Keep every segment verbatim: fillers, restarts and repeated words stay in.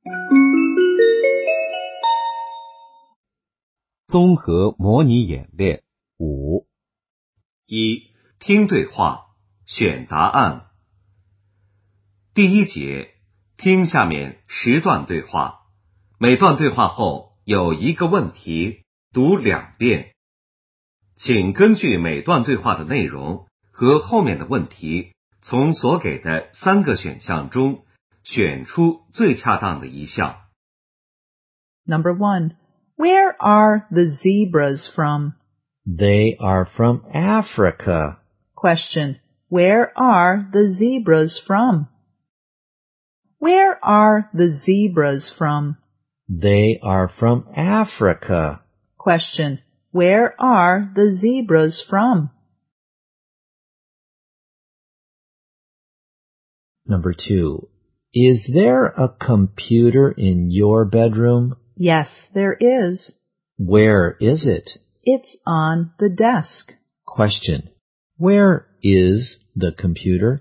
综合模拟演练五。 一、听对话，选答案。第一节，听下面十段对话，每段对话后有一个问题，读两遍。请根据每段对话的内容和后面的问题，从所给的三个选项中选出最恰当的一项。 Number one, where are the zebras from? They are from Africa. Question, where are the zebras from? Where are the zebras from? They are from Africa. Question, where are the zebras from? Number two, is there a computer in your bedroom? Yes, there is. Where is it? It's on the desk. Question, where is the computer?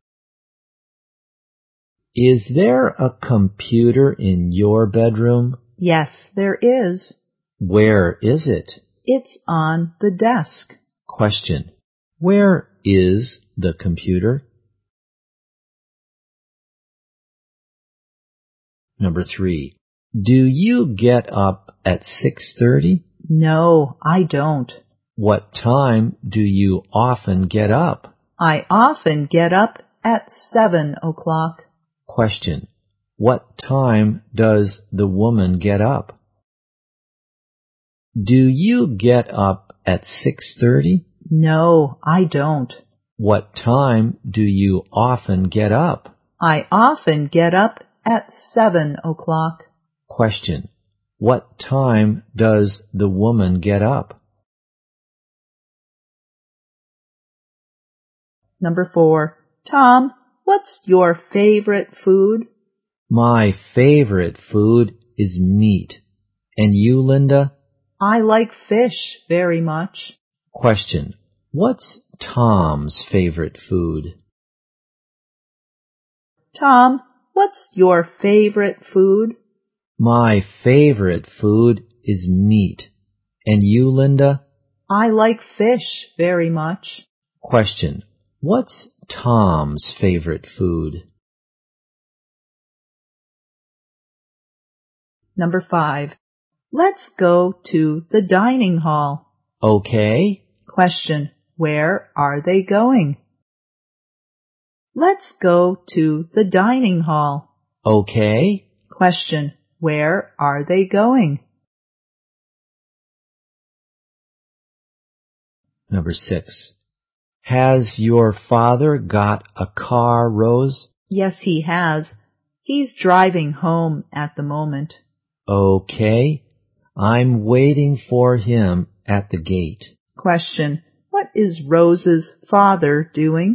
Is there a computer in your bedroom? Yes, there is. Where is it? It's on the desk. Question, where is the computer? Number three, do you get up at six thirty? No, I don't. What time do you often get up? I often get up at seven o'clock. Question, what time does the woman get up? Do you get up at six thirty? No, I don't. What time do you often get up? I often get up at seven o'clock. Question, what time does the woman get up? Number four, Tom, what's your favorite food? My favorite food is meat. And you, Linda? I like fish very much. Question, what's Tom's favorite food? Tom, what's your favorite food? My favorite food is meat. And you, Linda? I like fish very much. Question, what's Tom's favorite food? Number five, let's go to the dining hall. Okay. Question, where are they going? Let's go to the dining hall. Okay. Question, where are they going? Number six, has your father got a car, Rose? Yes, he has. He's driving home at the moment. Okay. I'm waiting for him at the gate. Question, what is Rose's father doing?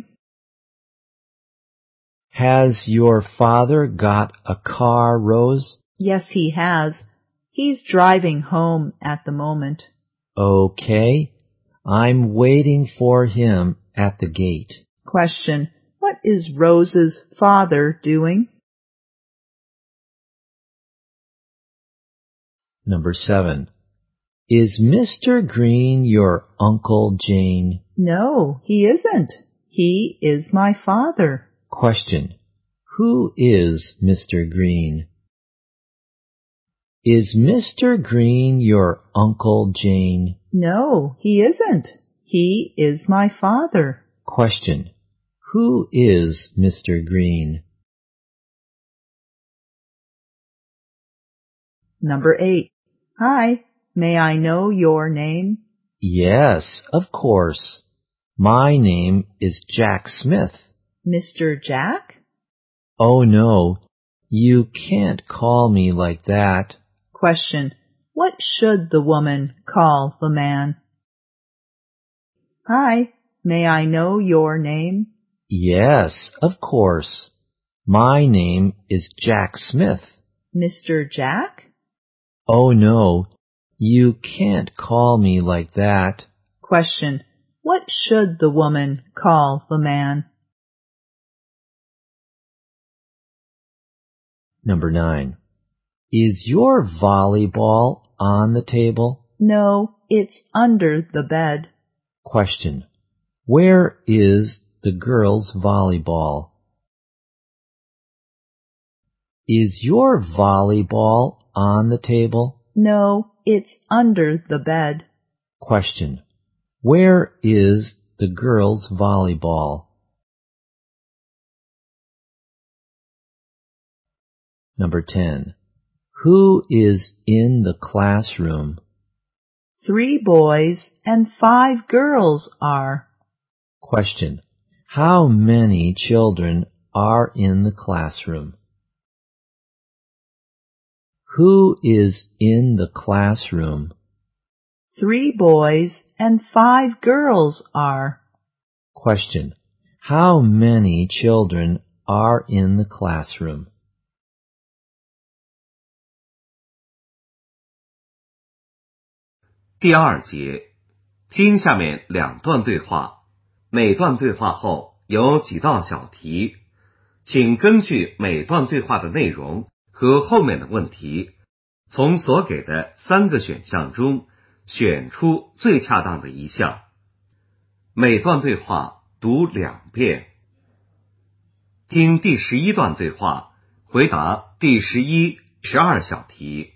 Has your father got a car, Rose? Yes, he has. He's driving home at the moment. Okay. I'm waiting for him at the gate. Question, what is Rose's father doing? Number seven, is Mister Green your Uncle Jane? No, he isn't. He is my father. Question, who is Mister Green? Is Mister Green your Uncle Jane? No, he isn't. He is my father. Question, who is Mister Green? Number eight. Hi, may I know your name? Yes, of course. My name is Jack Smith. Mister Jack? Oh no, you can't call me like that. Question, what should the woman call the man? Hi, may I know your name? Yes, of course. My name is Jack Smith. Mister Jack? Oh no, you can't call me like that. Question, what should the woman call the man? Number nine. Is your volleyball on the table? No, it's under the bed. Question. Where is the girls' volleyball? Is your volleyball on the table? No, it's under the bed. Question. Where is the girls' volleyball? Number ten. Who is in the classroom? Three boys and five girls are. Question. How many children are in the classroom? Who is in the classroom? Three boys and five girls are. Question. How many children are in the classroom? 第二节，听下面两段对话，每段对话后有几道小题，请根据每段对话的内容和后面的问题，从所给的三个选项中选出最恰当的一项。每段对话读两遍。听第十一段对话，回答第十一、十二小题。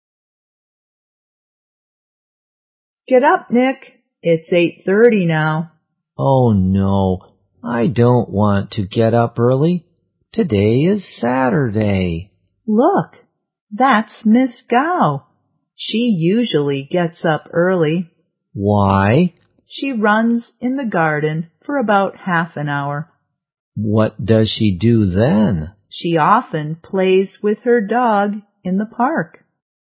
Get up, Nick. It's eight thirty now. Oh no, I don't want to get up early. Today is Saturday. Look, that's Miss Gao. She usually gets up early. Why? She runs in the garden for about half an hour. What does she do then? She often plays with her dog in the park.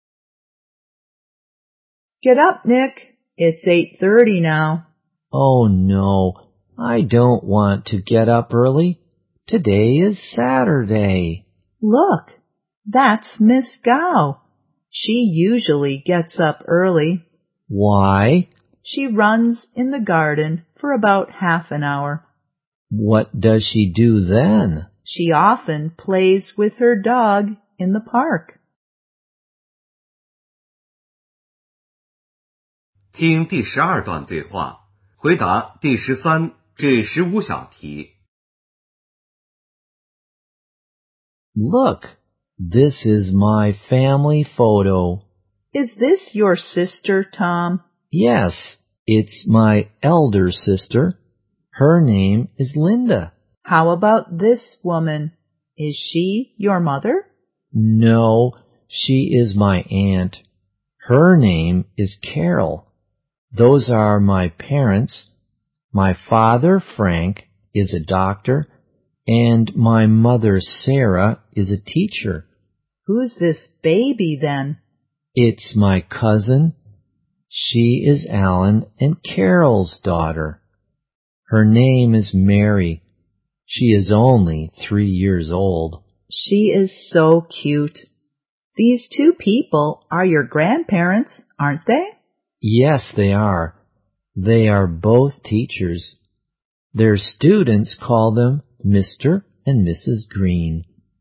Get up, Nick. It's eight thirty now. Oh no, I don't want to get up early. Today is Saturday. Look, that's Miss Gao. She usually gets up early. Why? She runs in the garden for about half an hour. What does she do then? She often plays with her dog in the park. 听第十二段对话，回答第十三至十五小题。 Look, this is my family photo. Is this your sister, Tom? Yes, it's my elder sister. Her name is Linda. How about this woman? Is she your mother? No, she is my aunt. Her name is Carol. Those are my parents. My father, Frank, is a doctor, and my mother, Sarah, is a teacher. Who's this baby then? It's my cousin. She is Alan and Carol's daughter. Her name is Mary. She is only three years old. She is so cute. These two people are your grandparents, aren't they? Yes, they are. They are both teachers. Their students call them Mister and Missus Green.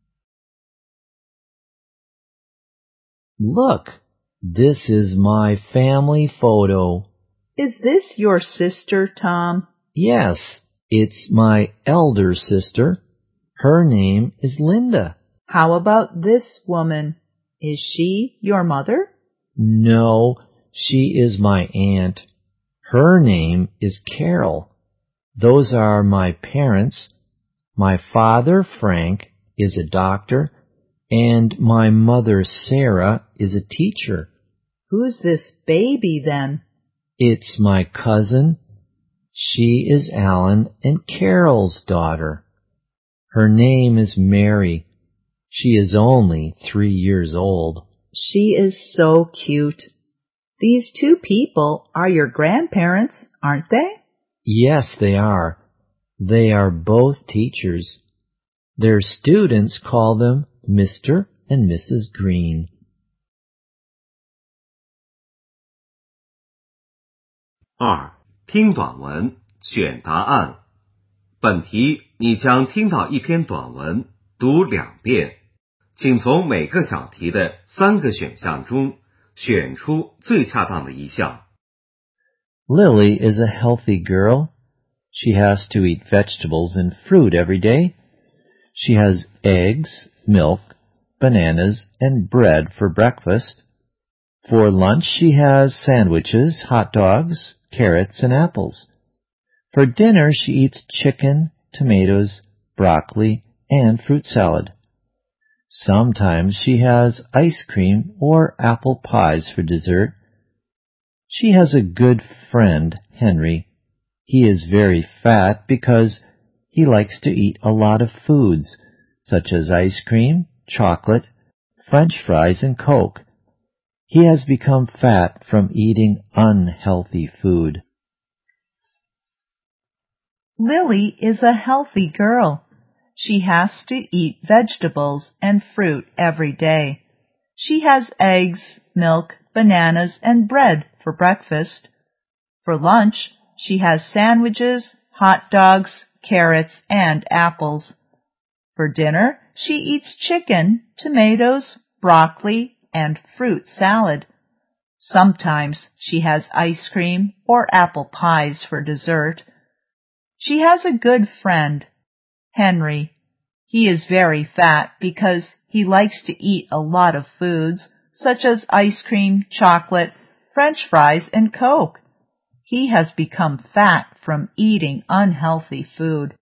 Look, this is my family photo. Is this your sister, Tom? Yes, it's my elder sister. Her name is Linda. How about this woman? Is she your mother? No, she is my aunt. Her name is Carol. Those are my parents. My father, Frank, is a doctor, and my mother, Sarah, is a teacher. Who's this baby then? It's my cousin. She is Alan and Carol's daughter. Her name is Mary. She is only three years old. She is so cute. These two people are your grandparents, aren't they? Yes, they are. They are both teachers. Their students call them Mister and Missus Green. 二、听短文，选答案。本题你将听到一篇短文，读两遍， 请从每个小题的三个选项中选出最恰当的一项。 Lily is a healthy girl. She has to eat vegetables and fruit every day. She has eggs, milk, bananas, and bread for breakfast. For lunch, she has sandwiches, hot dogs, carrots, and apples. For dinner, she eats chicken, tomatoes, broccoli, and fruit salad. Sometimes she has ice cream or apple pies for dessert. She has a good friend, Henry. He is very fat because he likes to eat a lot of foods, such as ice cream, chocolate, French fries, and Coke. He has become fat from eating unhealthy food. Lily is a healthy girl. She has to eat vegetables and fruit every day. She has eggs, milk, bananas, and bread for breakfast. For lunch, she has sandwiches, hot dogs, carrots, and apples. For dinner, she eats chicken, tomatoes, broccoli, and fruit salad. Sometimes she has ice cream or apple pies for dessert. She has a good friend, Henry. He is very fat because he likes to eat a lot of foods, such as ice cream, chocolate, French fries, and Coke. He has become fat from eating unhealthy food.